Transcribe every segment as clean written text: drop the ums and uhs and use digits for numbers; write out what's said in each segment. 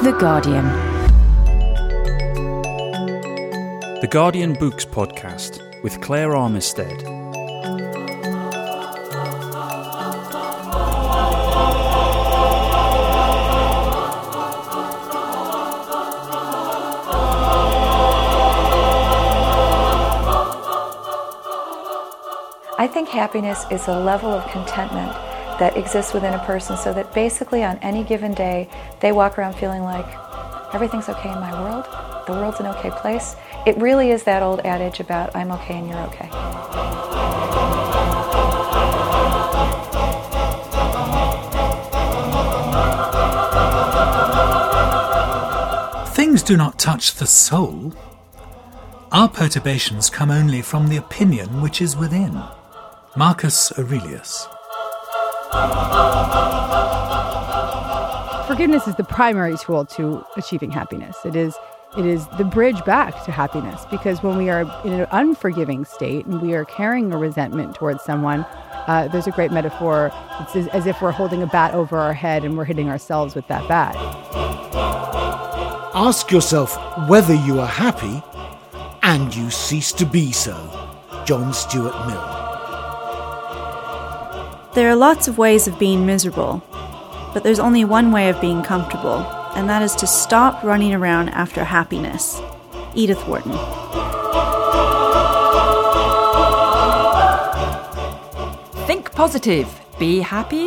The Guardian. The Guardian Books Podcast with Claire Armistead. I think happiness is a level of contentment that exists within a person so that basically on any given day they walk around feeling like everything's okay in my world, the world's an okay place. It really is that old adage about I'm okay and you're okay. Things do not touch the soul. Our perturbations come only from the opinion which is within. Marcus Aurelius. Forgiveness is the primary tool to achieving happiness. It is the bridge back to happiness, because when we are in an unforgiving state and we are carrying a resentment towards someone, there's a great metaphor. It's as if we're holding a bat over our head and we're hitting ourselves with that bat. Ask yourself whether you are happy and you cease to be so. John Stuart Mill. There are lots of ways of being miserable, but there's only one way of being comfortable, and that is to stop running around after happiness. Edith Wharton. Think positive, be happy,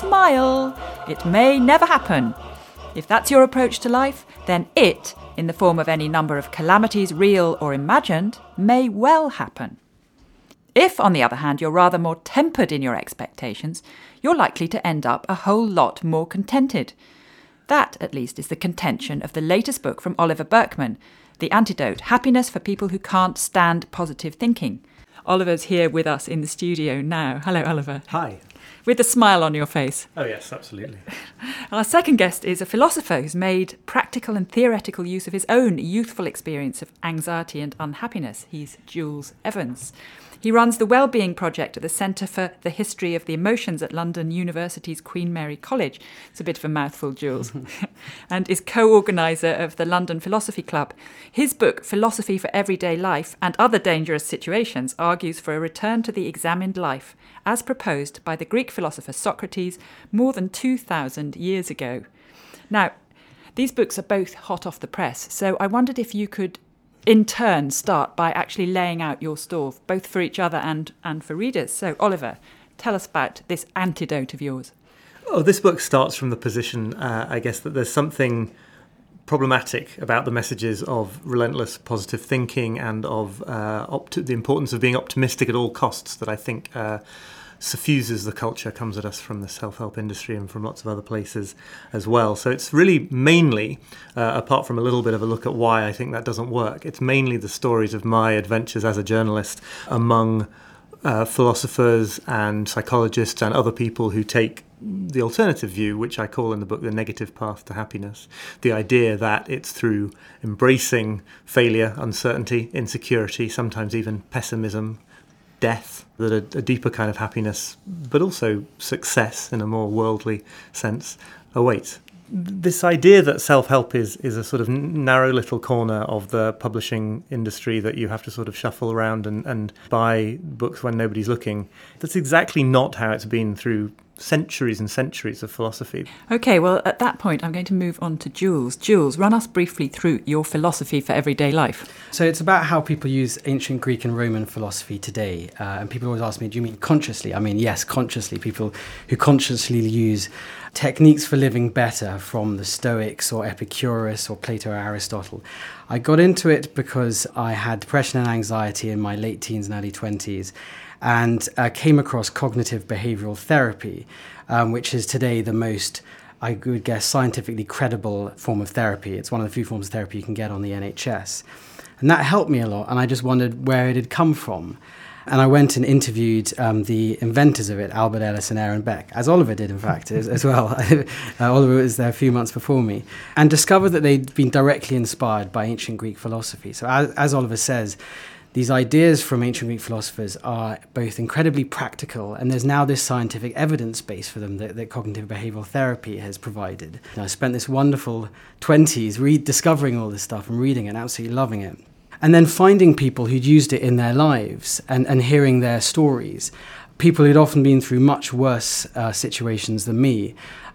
smile. It may never happen. If that's your approach to life, then it, in the form of any number of calamities, real or imagined, may well happen. If, on the other hand, you're rather more tempered in your expectations, you're likely to end up a whole lot more contented. That, at least, is the contention of the latest book from Oliver Burkeman, The Antidote, Happiness for People Who Can't Stand Positive Thinking. Oliver's here with us in the studio now. Hello, Oliver. Hi. With a smile on your face. Oh, yes, absolutely. Our second guest is a philosopher who's made practical and theoretical use of his own youthful experience of anxiety and unhappiness. He's Jules Evans. He runs the Wellbeing Project at the Centre for the History of the Emotions at London University's Queen Mary College. It's a bit of a mouthful, Jules. And is co-organiser of the London Philosophy Club. His book, Philosophy for Everyday Life and Other Dangerous Situations, argues for a return to the examined life, as proposed by the Greek philosopher Socrates more than 2,000 years ago. Now, these books are both hot off the press, so I wondered if you could in turn start by actually laying out your stall, both for each other and for readers. So, Oliver, tell us about this antidote of yours. Oh, this book starts from the position, I guess, that there's something problematic about the messages of relentless positive thinking and of the importance of being optimistic at all costs that I think suffuses the culture, comes at us from the self-help industry and from lots of other places as well. So it's really mainly, apart from a little bit of a look at why I think that doesn't work, it's mainly the stories of my adventures as a journalist among philosophers and psychologists and other people who take the alternative view, which I call in the book the negative path to happiness. The idea that it's through embracing failure, uncertainty, insecurity, sometimes even pessimism, death, that a deeper kind of happiness, but also success in a more worldly sense, awaits. This idea that self-help is a sort of narrow little corner of the publishing industry that you have to sort of shuffle around and buy books when nobody's looking, that's exactly not how it's been through centuries and centuries of philosophy. OK, well, at that point, I'm going to move on to Jules. Jules, run us briefly through your philosophy for everyday life. So it's about how people use ancient Greek and Roman philosophy today. And people always ask me, do you mean consciously? I mean, yes, consciously. People who consciously use techniques for living better from the Stoics or Epicurus or Plato or Aristotle. I got into it because I had depression and anxiety in my late teens and early 20s. And came across cognitive behavioural therapy, which is today the most, I would guess, scientifically credible form of therapy. It's one of the few forms of therapy you can get on the NHS. And that helped me a lot, and I just wondered where it had come from. And I went and interviewed the inventors of it, Albert Ellis and Aaron Beck, as Oliver did, in fact, as well. Oliver was there a few months before me, and discovered that they'd been directly inspired by ancient Greek philosophy. So as Oliver says, these ideas from ancient Greek philosophers are both incredibly practical, and there's now this scientific evidence base for them that cognitive behavioral therapy has provided. And I spent this wonderful 20s discovering all this stuff and reading it and absolutely loving it. And then finding people who'd used it in their lives and hearing their stories. People who'd often been through much worse situations than me.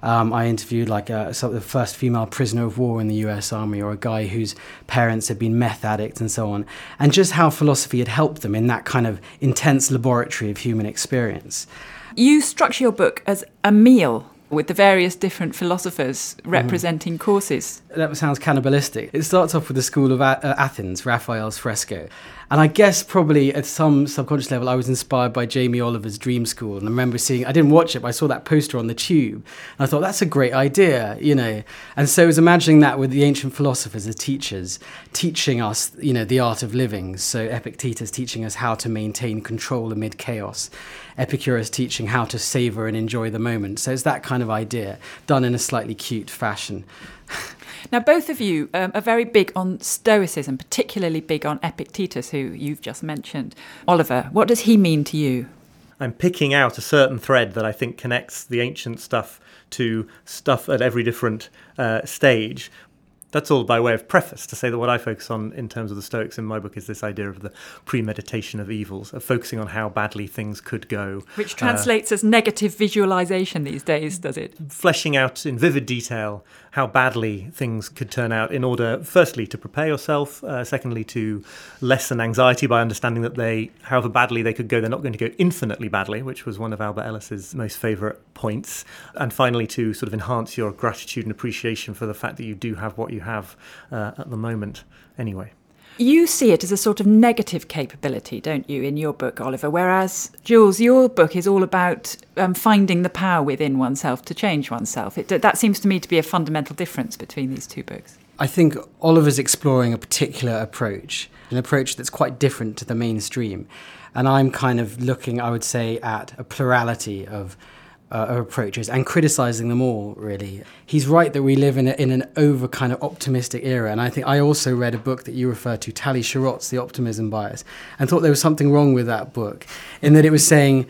I interviewed the first female prisoner of war in the US Army, or a guy whose parents had been meth addicts and so on, and just how philosophy had helped them in that kind of intense laboratory of human experience. You structure your book as a meal with the various different philosophers representing courses. That sounds cannibalistic. It starts off with the School of Athens, Raphael's fresco. And I guess probably at some subconscious level I was inspired by Jamie Oliver's Dream School. And I remember I didn't watch it, but I saw that poster on the tube. And I thought, that's a great idea, And so I was imagining that with the ancient philosophers as teachers, teaching us, the art of living. So Epictetus teaching us how to maintain control amid chaos. Epicurus teaching how to savour and enjoy the moment. So it's that kind of idea, done in a slightly cute fashion. Now, both of you are very big on Stoicism, particularly big on Epictetus, who you've just mentioned. Oliver, what does he mean to you? I'm picking out a certain thread that I think connects the ancient stuff to stuff at every different stage. That's all by way of preface, to say that what I focus on in terms of the Stoics in my book is this idea of the premeditation of evils, of focusing on how badly things could go. Which translates as negative visualization these days, does it? Fleshing out in vivid detail how badly things could turn out in order, firstly, to prepare yourself, secondly, to lessen anxiety by understanding that however badly they could go, they're not going to go infinitely badly, which was one of Albert Ellis's most favourite points, and finally to sort of enhance your gratitude and appreciation for the fact that you do have what you have at the moment anyway. You see it as a sort of negative capability, don't you, in your book, Oliver, whereas, Jules, your book is all about finding the power within oneself to change oneself. That seems to me to be a fundamental difference between these two books. I think Oliver's exploring a particular approach, an approach that's quite different to the mainstream. And I'm kind of looking, I would say, at a plurality of approaches and criticising them all, really. He's right that we live in an over kind of optimistic era, and I think I also read a book that you referred to, Tali Sharot's The Optimism Bias, and thought there was something wrong with that book, in that it was saying,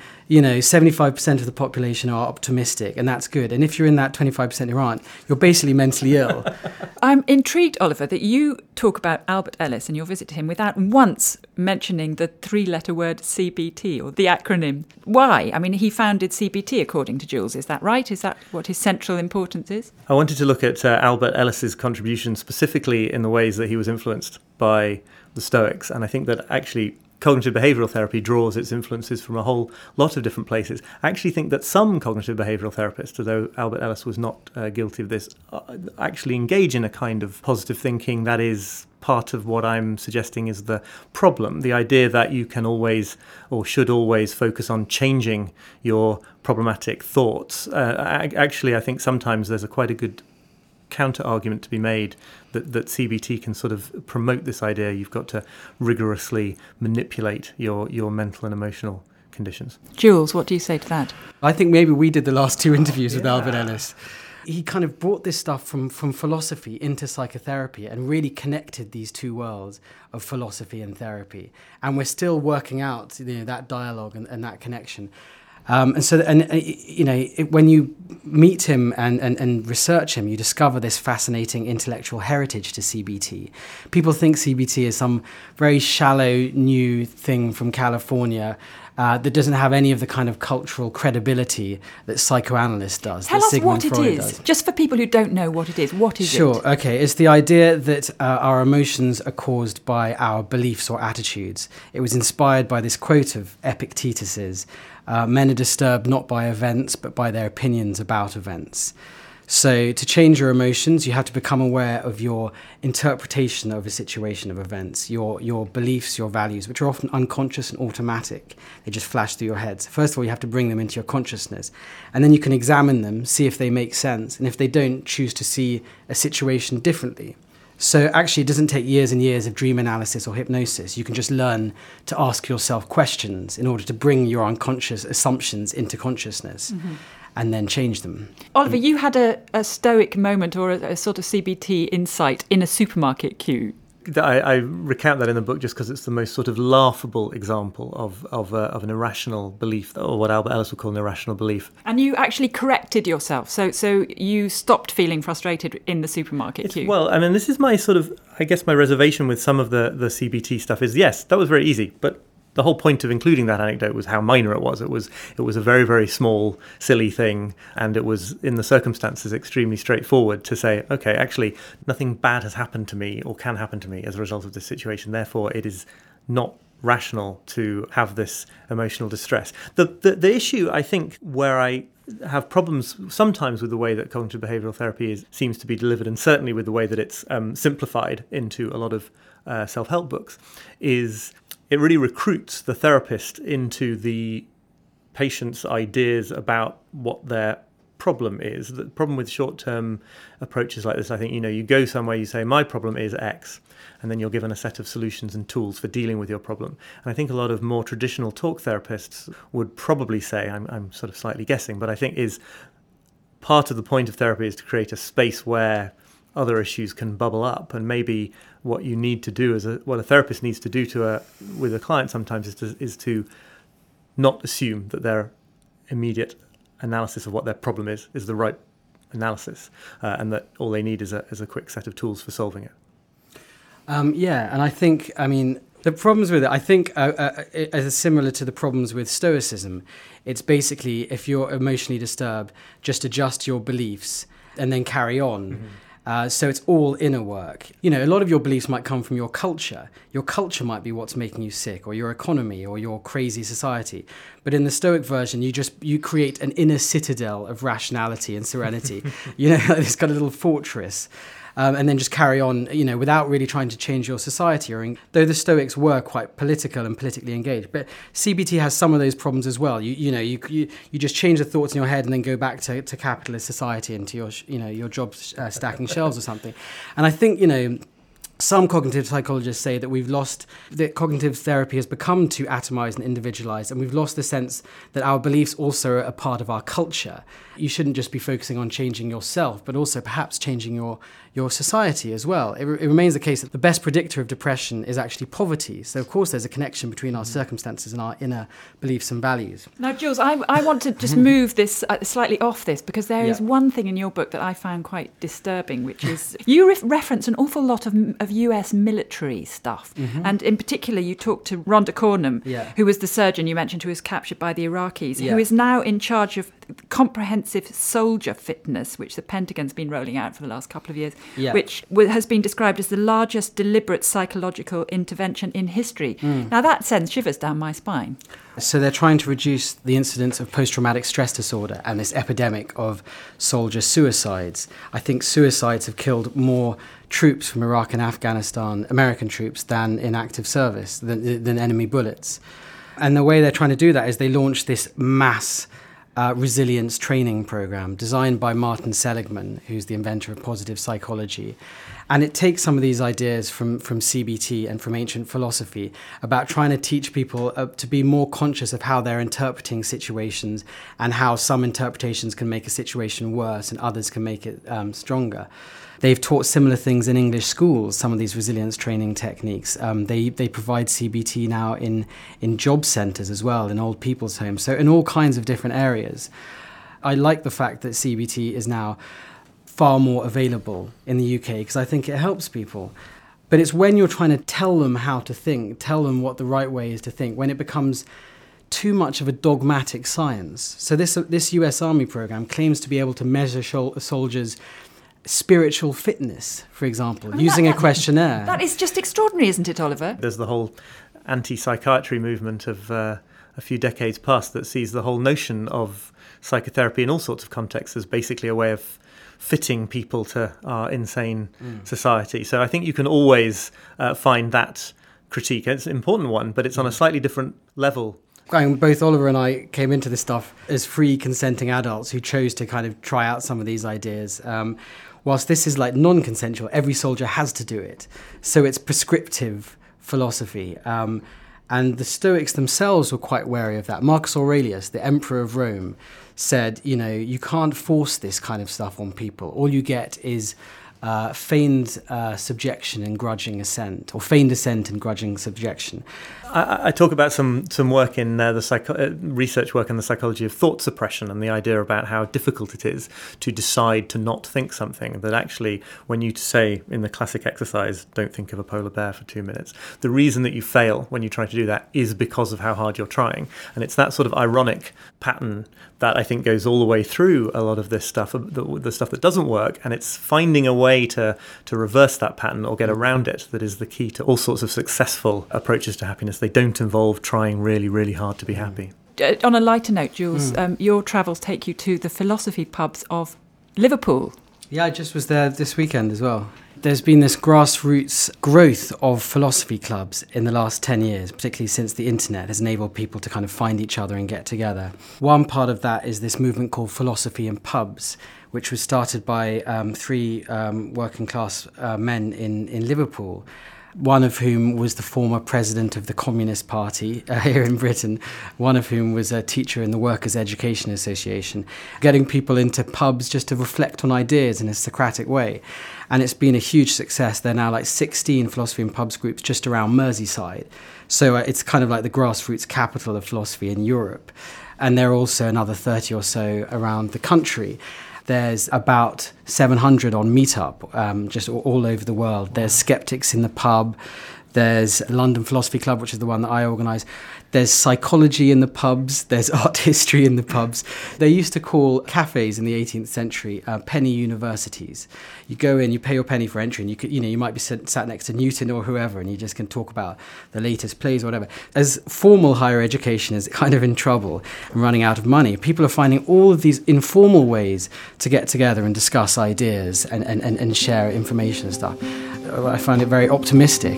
75% of the population are optimistic, and that's good. And if you're in that 25% who aren't, you're basically mentally ill. I'm intrigued, Oliver, that you talk about Albert Ellis and your visit to him without once mentioning the three-letter word CBT, or the acronym. Why? I mean, he founded CBT, according to Jules. Is that right? Is that what his central importance is? I wanted to look at Albert Ellis's contribution specifically in the ways that he was influenced by the Stoics, and I think that actually cognitive behavioural therapy draws its influences from a whole lot of different places. I actually think that some cognitive behavioural therapists, although Albert Ellis was not guilty of this, actually engage in a kind of positive thinking that is part of what I'm suggesting is the problem. The idea that you can always or should always focus on changing your problematic thoughts. Actually, I think sometimes there's quite a good counter-argument to be made that CBT can sort of promote this idea you've got to rigorously manipulate your mental and emotional conditions. Jules, what do you say to that? I think maybe we did the last two interviews with Albert Ellis. He kind of brought this stuff from philosophy into psychotherapy and really connected these two worlds of philosophy and therapy. And we're still working out that dialogue and that connection. When you meet him and research him, you discover this fascinating intellectual heritage to CBT. People think CBT is some very shallow new thing from California that doesn't have any of the kind of cultural credibility that psychoanalysts does. Tell us what it is, just for people who don't know what it is. What is it? Sure, okay. It's the idea that our emotions are caused by our beliefs or attitudes. It was inspired by this quote of Epictetus's, men are disturbed not by events, but by their opinions about events. So to change your emotions, you have to become aware of your interpretation of a situation of events, your beliefs, your values, which are often unconscious and automatic. They just flash through your head. So first of all, you have to bring them into your consciousness. And then you can examine them, see if they make sense. And if they don't, choose to see a situation differently. So actually, it doesn't take years and years of dream analysis or hypnosis. You can just learn to ask yourself questions in order to bring your unconscious assumptions into consciousness and then change them. Oliver, you had a Stoic moment or a sort of CBT insight in a supermarket queue. I recount that in the book just because it's the most sort of laughable example of an irrational belief, or what Albert Ellis would call an irrational belief. And you actually corrected yourself, so you stopped feeling frustrated in the supermarket queue. Well, I mean, this is my sort of, I guess my reservation with some of the CBT stuff is, yes, that was very easy, but the whole point of including that anecdote was how minor it was. It was a very, very small, silly thing, and it was, in the circumstances, extremely straightforward to say, okay, actually, nothing bad has happened to me or can happen to me as a result of this situation. Therefore, it is not rational to have this emotional distress. The issue, I think, where I have problems sometimes with the way that cognitive behavioural therapy seems to be delivered, and certainly with the way that it's simplified into a lot of self-help books, is it really recruits the therapist into the patient's ideas about what their problem is. The problem with short-term approaches like this, I think, you go somewhere, you say, my problem is X, and then you're given a set of solutions and tools for dealing with your problem. And I think a lot of more traditional talk therapists would probably say, I'm sort of slightly guessing, but I think is part of the point of therapy is to create a space where other issues can bubble up, and maybe what you need to do what a therapist needs to do with a client sometimes is to not assume that their immediate analysis of what their problem is the right analysis, and that all they need is a quick set of tools for solving it. And I think, the problems with it, I think, are similar to the problems with Stoicism. It's basically, if you're emotionally disturbed, just adjust your beliefs and then carry on. Mm-hmm. So it's all inner work. A lot of your beliefs might come from your culture. Your culture might be what's making you sick, or your economy, or your crazy society. But in the Stoic version, you create an inner citadel of rationality and serenity. This kind of little fortress. And then just carry on, without really trying to change your society. Though the Stoics were quite political and politically engaged, but CBT has some of those problems as well. You just change the thoughts in your head and then go back to capitalist society and to your job stacking shelves or something. And I think some cognitive psychologists say that cognitive therapy has become too atomized and individualized, and we've lost the sense that our beliefs also are a part of our culture. You shouldn't just be focusing on changing yourself, but also perhaps changing your society as well. It remains the case that the best predictor of depression is actually poverty. So, of course, there's a connection between our circumstances and our inner beliefs and values. Now, Jules, I want to just move this slightly off this, because there is one thing in your book that I found quite disturbing, which is you reference an awful lot of US military stuff. Mm-hmm. And in particular, you talked to Rhonda Cornum, who was the surgeon you mentioned who was captured by the Iraqis, who is now in charge of comprehensive soldier fitness, which the Pentagon's been rolling out for the last couple of years, which has been described as the largest deliberate psychological intervention in history. Now that sends shivers down my spine. So they're trying to reduce the incidence of post-traumatic stress disorder and this epidemic of soldier suicides. I think suicides have killed more troops from Iraq and Afghanistan, American troops, than in active service, than enemy bullets. And the way they're trying to do that is they launched this mass resilience training program designed by Martin Seligman, who's the inventor of positive psychology. And it takes some of these ideas from CBT and from ancient philosophy about trying to teach people to be more conscious of how they're interpreting situations, and how some interpretations can make a situation worse and others can make it stronger. They've taught similar things in English schools, some of these resilience training techniques. They provide CBT now in job centres as well, in old people's homes, so in all kinds of different areas. I like the fact that CBT is now far more available in the UK, because I think it helps people. But it's when you're trying to tell them how to think, tell them what the right way is to think, when it becomes too much of a dogmatic science. So this US Army program claims to be able to measure soldiers' spiritual fitness, for example, using a questionnaire. That is just extraordinary, isn't it, Oliver? There's the whole anti-psychiatry movement of a few decades past that sees the whole notion of psychotherapy in all sorts of contexts as basically a way of fitting people to our insane society. So I think you can always find that critique. It's an important one, but it's on a slightly different level. Both Oliver and I came into this stuff as free consenting adults who chose to kind of try out some of these ideas. Whilst this is like non-consensual, every soldier has to do it. So it's prescriptive philosophy. And the Stoics themselves were quite wary of that. Marcus Aurelius, the emperor of Rome, said, you can't force this kind of stuff on people. All you get is feigned subjection and grudging assent, or feigned assent and grudging subjection. I talk about some work in research work in the psychology of thought suppression, and the idea about how difficult it is to decide to not think something. That actually, when you say in the classic exercise, don't think of a polar bear for 2 minutes, the reason that you fail when you try to do that is because of how hard you're trying. And it's that sort of ironic pattern that I think goes all the way through a lot of this stuff, the stuff that doesn't work, and it's finding a way to reverse that pattern or get around it that is the key to all sorts of successful approaches to happiness. They don't involve trying really, really hard to be happy. On a lighter note, Jules, your travels take you to the philosophy pubs of Liverpool. Yeah, I just was there this weekend as well. There's been this grassroots growth of philosophy clubs in the last 10 years, particularly since the internet has enabled people to kind of find each other and get together. One part of that is this movement called Philosophy in Pubs, which was started by three working class men in Liverpool, one of whom was the former president of the Communist Party here in Britain, one of whom was a teacher in the Workers' Education Association, getting people into pubs just to reflect on ideas in a Socratic way. And it's been a huge success. There are now like 16 philosophy in pubs groups just around Merseyside. So it's kind of like the grassroots capital of philosophy in Europe. And there are also another 30 or so around the country. There's about 700 on Meetup, just all over the world. There's Skeptics in the Pub. There's London Philosophy Club, which is the one that I organise. There's psychology in the pubs. There's art history in the pubs. They used to call cafes in the 18th century penny universities. You go in, you pay your penny for entry, and you might be sat next to Newton or whoever, and you just can talk about the latest plays or whatever. As formal higher education is kind of in trouble and running out of money, people are finding all of these informal ways to get together and discuss ideas and share information and stuff. I find it very optimistic.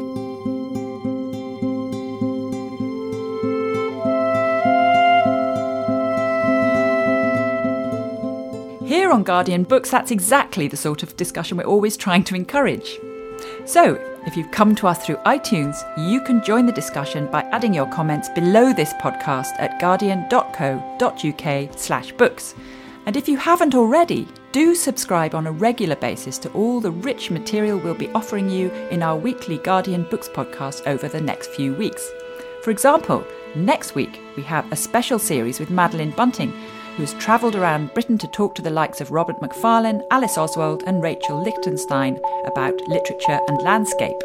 Here on Guardian Books, that's exactly the sort of discussion we're always trying to encourage. So, if you've come to us through iTunes, you can join the discussion by adding your comments below this podcast at guardian.co.uk/books. And if you haven't already, do subscribe on a regular basis to all the rich material we'll be offering you in our weekly Guardian Books podcast over the next few weeks. For example, next week we have a special series with Madeline Bunting, who's travelled around Britain to talk to the likes of Robert Macfarlane, Alice Oswald and Rachel Lichtenstein about literature and landscape.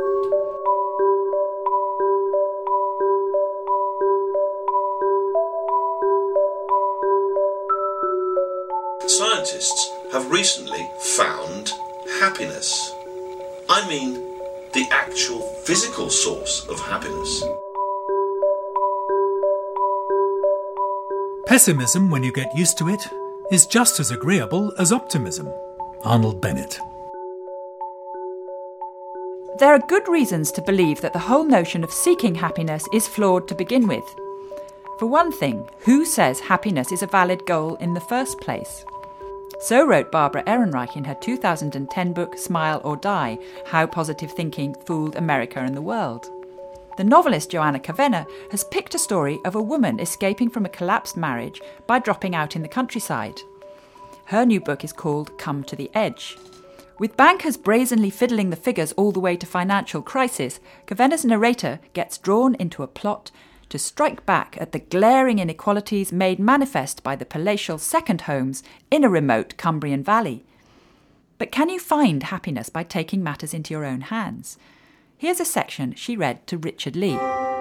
Scientists have recently found happiness. I mean, the actual physical source of happiness. Pessimism, when you get used to it, is just as agreeable as optimism. Arnold Bennett. There are good reasons to believe that the whole notion of seeking happiness is flawed to begin with. For one thing, who says happiness is a valid goal in the first place? So wrote Barbara Ehrenreich in her 2010 book Smile or Die, How Positive Thinking Fooled America and the World. The novelist Joanna Kavenna has picked a story of a woman escaping from a collapsed marriage by dropping out in the countryside. Her new book is called Come to the Edge. With bankers brazenly fiddling the figures all the way to financial crisis, Kavenna's narrator gets drawn into a plot to strike back at the glaring inequalities made manifest by the palatial second homes in a remote Cumbrian valley. But can you find happiness by taking matters into your own hands? Here's a section she read to Richard Lee.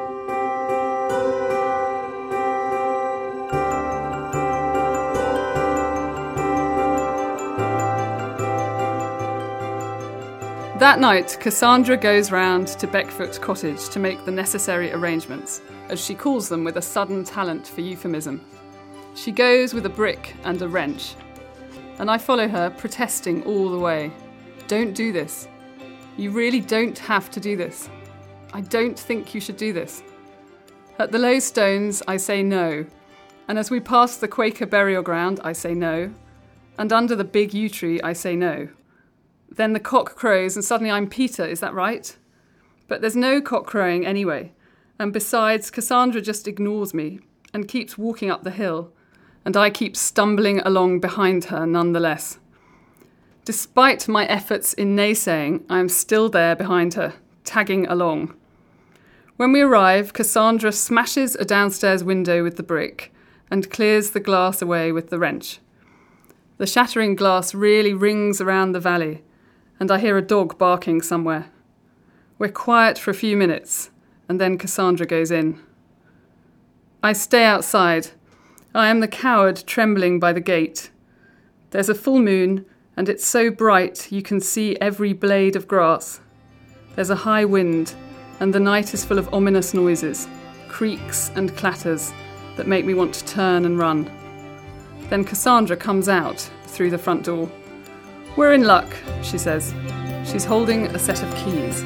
That night, Cassandra goes round to Beckfoot Cottage to make the necessary arrangements, as she calls them with a sudden talent for euphemism. She goes with a brick and a wrench, and I follow her, protesting all the way. Don't do this. You really don't have to do this. I don't think you should do this. At the low stones, I say no, and as we pass the Quaker burial ground, I say no, and under the big yew tree, I say no. Then the cock crows, and suddenly I'm Peter, is that right? But there's no cock crowing anyway, and besides, Cassandra just ignores me and keeps walking up the hill, and I keep stumbling along behind her nonetheless. Despite my efforts in naysaying, I am still there behind her, tagging along. When we arrive, Cassandra smashes a downstairs window with the brick and clears the glass away with the wrench. The shattering glass really rings around the valley, and I hear a dog barking somewhere. We're quiet for a few minutes, and then Cassandra goes in. I stay outside. I am the coward trembling by the gate. There's a full moon, and it's so bright you can see every blade of grass. There's a high wind, and the night is full of ominous noises, creaks and clatters that make me want to turn and run. Then Cassandra comes out through the front door. "We're in luck," she says. She's holding a set of keys.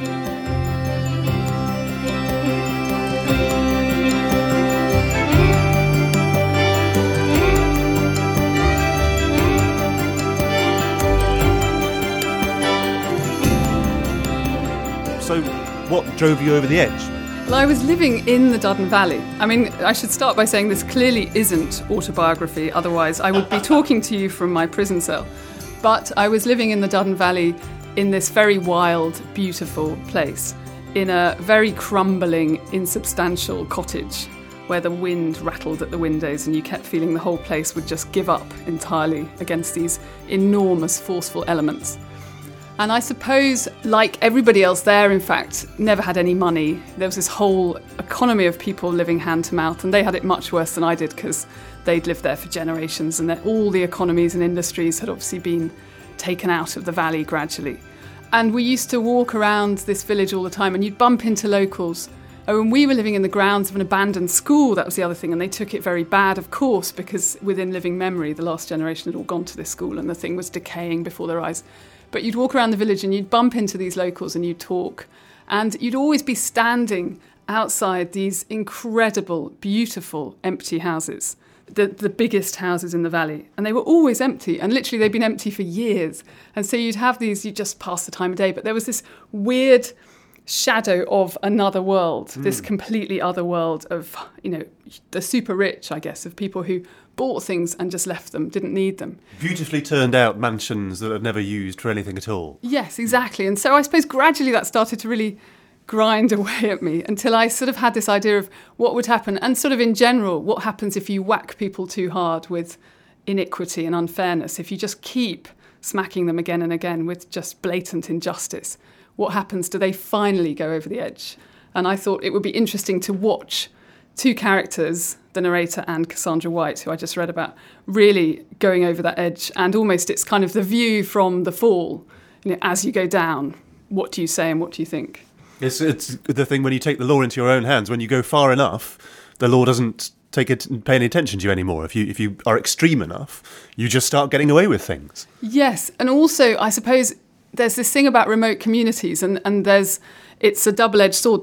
So, what drove you over the edge? Well, I was living in the Duddon Valley. I mean, I should start by saying this clearly isn't autobiography, otherwise I would be talking to you from my prison cell. But I was living in the Duddon Valley in this very wild, beautiful place, in a very crumbling, insubstantial cottage where the wind rattled at the windows and you kept feeling the whole place would just give up entirely against these enormous, forceful elements. And I suppose, like everybody else there, in fact, never had any money. There was this whole economy of people living hand to mouth, and they had it much worse than I did because they'd lived there for generations, and all the economies and industries had obviously been taken out of the valley gradually. And we used to walk around this village all the time, and you'd bump into locals. Oh, and we were living in the grounds of an abandoned school, that was the other thing, and they took it very bad, of course, because within living memory, the last generation had all gone to this school, and the thing was decaying before their eyes. But you'd walk around the village and you'd bump into these locals and you'd talk. And you'd always be standing outside these incredible, beautiful, empty houses, the biggest houses in the valley. And they were always empty. And literally they'd been empty for years. And so you'd have these, you'd just pass the time of day. But there was this weird shadow of another world, this completely other world of, you know, the super rich, I guess, of people who bought things and just left them, didn't need them. Beautifully turned out mansions that are never used for anything at all. Yes, exactly. And so I suppose gradually that started to really grind away at me until I sort of had this idea of what would happen, and sort of in general, what happens if you whack people too hard with iniquity and unfairness, if you just keep smacking them again and again with just blatant injustice. What happens? Do they finally go over the edge? And I thought it would be interesting to watch two characters, the narrator and Cassandra White, who I just read about, really going over that edge. And almost it's kind of the view from the fall. You know, as you go down, what do you say and what do you think? It's the thing when you take the law into your own hands. When you go far enough, the law doesn't pay any attention to you anymore. If you are extreme enough, you just start getting away with things. Yes, and also I suppose there's this thing about remote communities, and it's a double-edged sword.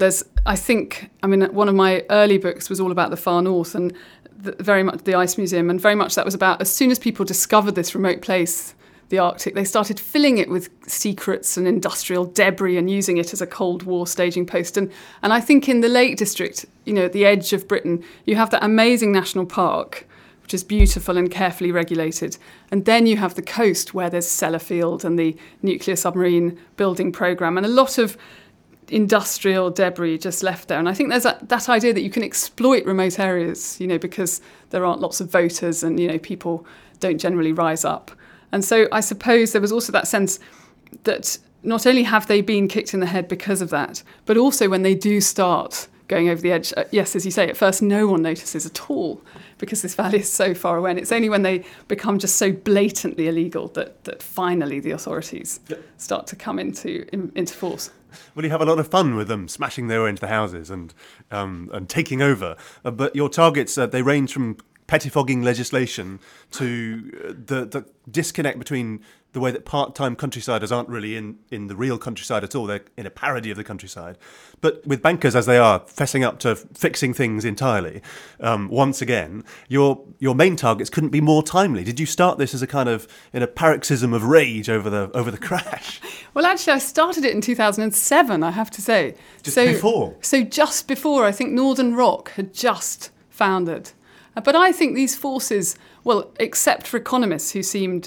One of my early books was all about the far north and very much the Ice Museum, and very much that was about as soon as people discovered this remote place, the Arctic, they started filling it with secrets and industrial debris and using it as a Cold War staging post. And I think in the Lake District, you know, at the edge of Britain, you have that amazing national park, which is beautiful and carefully regulated. And then you have the coast where there's Sellafield and the nuclear submarine building programme and a lot of industrial debris just left there. And I think there's that idea that you can exploit remote areas, you know, because there aren't lots of voters and, you know, people don't generally rise up. And so I suppose there was also that sense that not only have they been kicked in the head because of that, but also when they do start going over the edge, yes, as you say, at first no one notices at all because this valley is so far away. And it's only when they become just so blatantly illegal that finally the authorities start to come into force. Well, you have a lot of fun with them smashing their way into the houses and taking over. But your targets, they range from pettifogging legislation to the disconnect between the way that part-time countrysiders aren't really in the real countryside at all. They're in a parody of the countryside. But with bankers, as they are, fessing up to fixing things entirely, once again, your main targets couldn't be more timely. Did you start this as a kind of, in a paroxysm of rage over the crash? Well, actually, I started it in 2007, I have to say. Before? So just before, I think Northern Rock had just foundered. But I think these forces, well, except for economists who seemed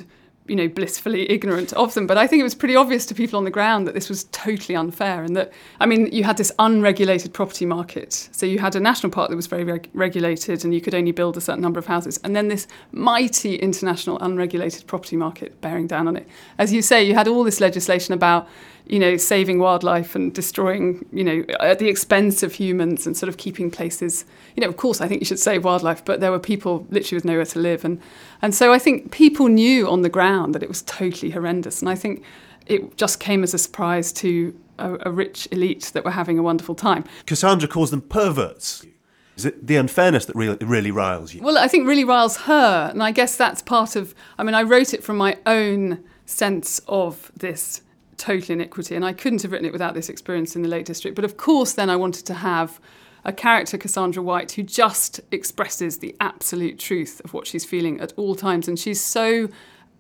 blissfully ignorant of them. But I think it was pretty obvious to people on the ground that this was totally unfair, and that, you had this unregulated property market. So you had a national park that was very regulated, and you could only build a certain number of houses. And then this mighty international unregulated property market bearing down on it. As you say, you had all this legislation about, saving wildlife and destroying, at the expense of humans, and sort of keeping places, of course, I think you should save wildlife, but there were people literally with nowhere to live. And so I think people knew on the ground that it was totally horrendous. And I think it just came as a surprise to a rich elite that were having a wonderful time. Cassandra calls them perverts. Is it the unfairness that really riles you? Well, I think really riles her. And I guess that's part of, I wrote it from my own sense of this total inequity. And I couldn't have written it without this experience in the Lake District. But of course, then I wanted to have a character, Cassandra White, who just expresses the absolute truth of what she's feeling at all times. And she's so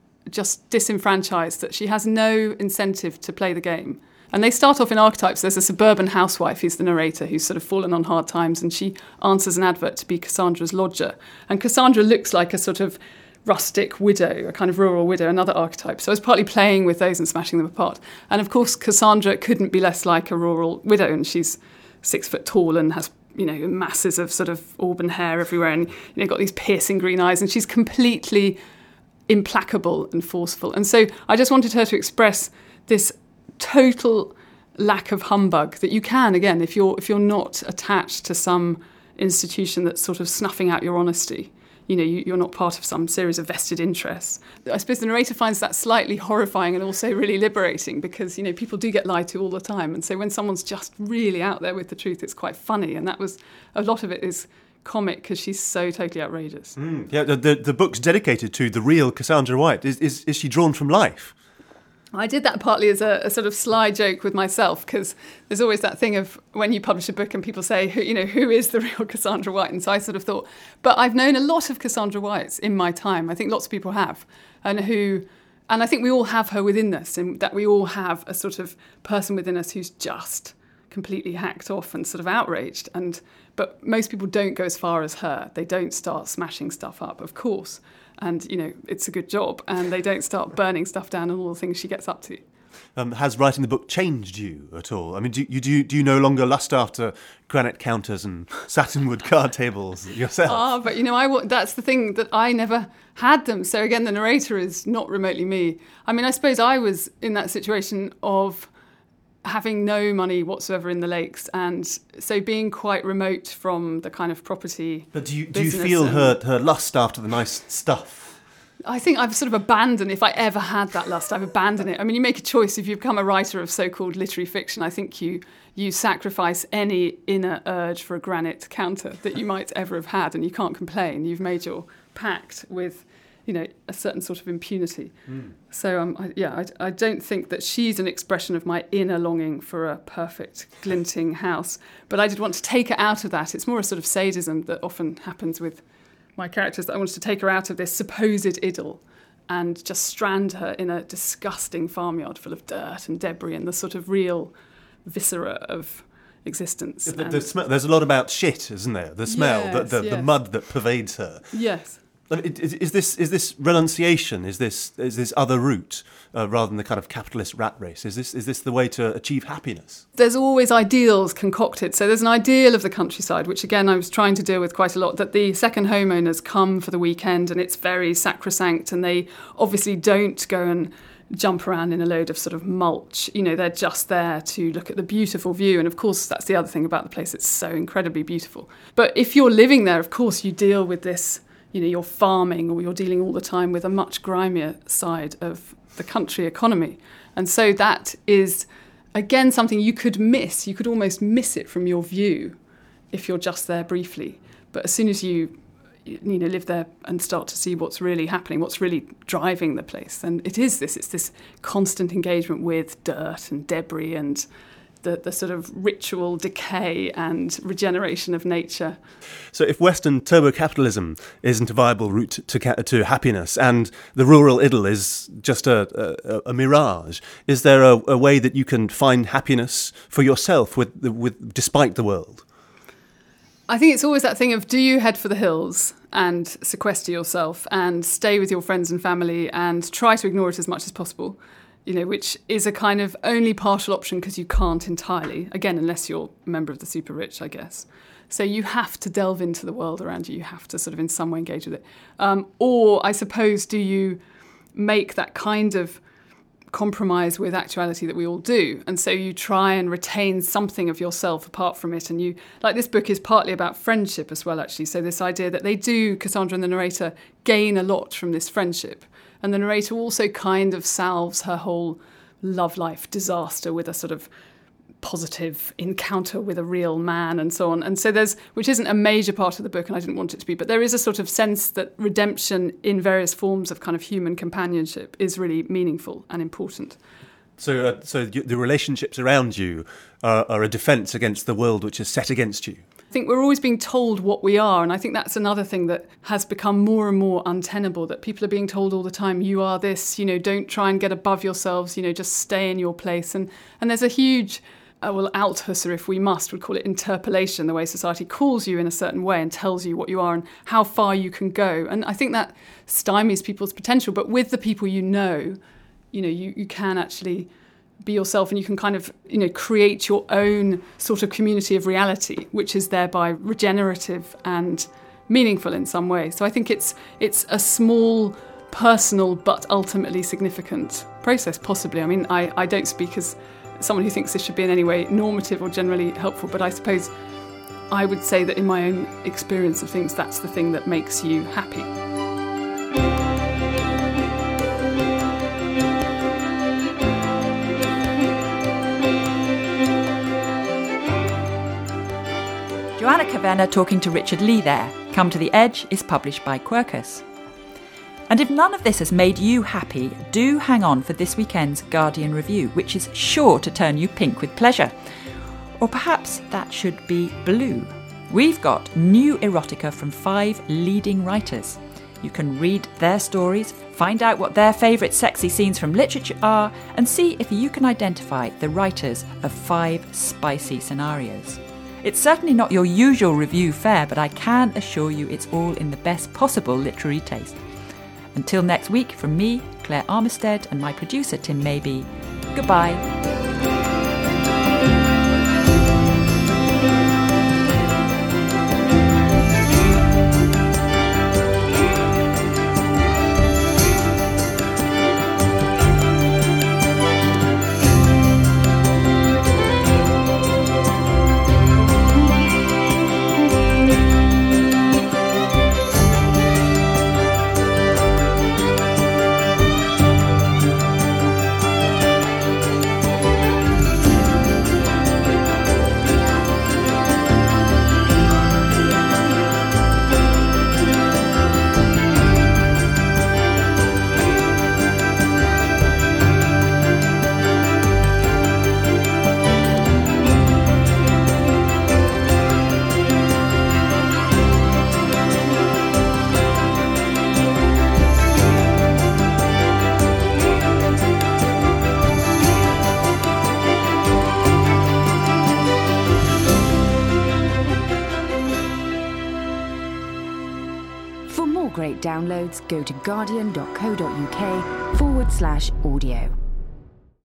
just disenfranchised that she has no incentive to play the game. And they start off in archetypes. There's a suburban housewife who's the narrator, who's sort of fallen on hard times, and she answers an advert to be Cassandra's lodger. And Cassandra looks like a sort of rustic widow, a kind of rural widow, another archetype. So I was partly playing with those and smashing them apart. And of course, Cassandra couldn't be less like a rural widow, and she's 6 foot tall and has, masses of sort of auburn hair everywhere, and, got these piercing green eyes, and she's completely implacable and forceful. And so I just wanted her to express this total lack of humbug that you can, again, if you're not attached to some institution that's sort of snuffing out your honesty. You're not part of some series of vested interests. I suppose the narrator finds that slightly horrifying and also really liberating, because, people do get lied to all the time. And so when someone's just really out there with the truth, it's quite funny. And that was, a lot of it is comic because she's so totally outrageous. Yeah, the book's dedicated to the real Cassandra White. Is she drawn from life? I did that partly as a sort of sly joke with myself, because there's always that thing of when you publish a book and people say, who is the real Cassandra White? And so I sort of thought, but I've known a lot of Cassandra Whites in my time. I think lots of people have, and I think we all have her within us, and that we all have a sort of person within us who's just completely hacked off and sort of outraged. But most people don't go as far as her. They don't start smashing stuff up, of course. And, it's a good job. And they don't start burning stuff down and all the things she gets up to. Has writing the book changed you at all? Do you no longer lust after granite counters and satinwood card tables yourself? But, that's the thing, that I never had them. So, again, the narrator is not remotely me. I suppose I was in that situation of having no money whatsoever in the lakes, and so being quite remote from the kind of property. But do you feel her lust after the nice stuff? I think I've sort of abandoned, if I ever had that lust, I've abandoned it. You make a choice if you become a writer of so-called literary fiction. I think you sacrifice any inner urge for a granite counter that you might ever have had, and you can't complain. You've made your pact with a certain sort of impunity. So, I don't think that she's an expression of my inner longing for a perfect, glinting house. But I did want to take her out of that. It's more a sort of sadism that often happens with my characters, that I wanted to take her out of this supposed idyll and just strand her in a disgusting farmyard full of dirt and debris and the sort of real viscera of existence. There's a lot about shit, isn't there? The smell, yes, the mud that pervades her. Yes. Is this renunciation? Is this other route rather than the kind of capitalist rat race? Is this the way to achieve happiness? There's always ideals concocted. So there's an ideal of the countryside, which again I was trying to deal with quite a lot. That the second homeowners come for the weekend, and it's very sacrosanct, and they obviously don't go and jump around in a load of sort of mulch. They're just there to look at the beautiful view. And of course, that's the other thing about the place. It's so incredibly beautiful. But if you're living there, of course, you deal with this. You're farming, or you're dealing all the time with a much grimier side of the country economy. And so that is, again, something you could miss. You could almost miss it from your view if you're just there briefly. But as soon as you live there and start to see what's really happening, what's really driving the place, then it's this constant engagement with dirt and debris and the sort of ritual decay and regeneration of nature. So if Western turbo-capitalism isn't a viable route to happiness, and the rural idyll is just a mirage, is there a way that you can find happiness for yourself with despite the world? I think it's always that thing of, do you head for the hills and sequester yourself and stay with your friends and family and try to ignore it as much as possible, which is a kind of only partial option because you can't entirely, again, unless you're a member of the super rich, I guess. So you have to delve into the world around you. You have to sort of in some way engage with it. Or I suppose, do you make that kind of compromise with actuality that we all do? And so you try and retain something of yourself apart from it. And you, like, this book is partly about friendship as well, actually. So this idea that they do, Cassandra and the narrator, gain a lot from this friendship. And the narrator also kind of salves her whole love life disaster with a sort of positive encounter with a real man and so on. And so there's, which isn't a major part of the book, and I didn't want it to be, but there is a sort of sense that redemption in various forms of kind of human companionship is really meaningful and important. So the relationships around you are a defence against the world which is set against you. I think we're always being told what we are, and I think that's another thing that has become more and more untenable, that people are being told all the time, you are this, don't try and get above yourselves, just stay in your place. And there's a huge, Althusser, if we must, would call it interpolation, the way society calls you in a certain way and tells you what you are and how far you can go. And I think that stymies people's potential, but with the people you can actually be yourself, and you can kind of, create your own sort of community of reality, which is thereby regenerative and meaningful in some way. So I think it's a small, personal, but ultimately significant process, possibly. I mean, I don't speak as someone who thinks this should be in any way normative or generally helpful, but I suppose I would say that in my own experience of things, that's the thing that makes you happy. Joanna Kavenna talking to Richard Lee there. Come to the Edge is published by Quercus. And if none of this has made you happy, do hang on for this weekend's Guardian Review, which is sure to turn you pink with pleasure. Or perhaps that should be blue. We've got new erotica from 5 leading writers. You can read their stories, find out what their favourite sexy scenes from literature are, and see if you can identify the writers of 5 spicy scenarios. It's certainly not your usual review fare, but I can assure you it's all in the best possible literary taste. Until next week, from me, Claire Armistead, and my producer, Tim Maybe, goodbye. Great downloads, go to guardian.co.uk/audio.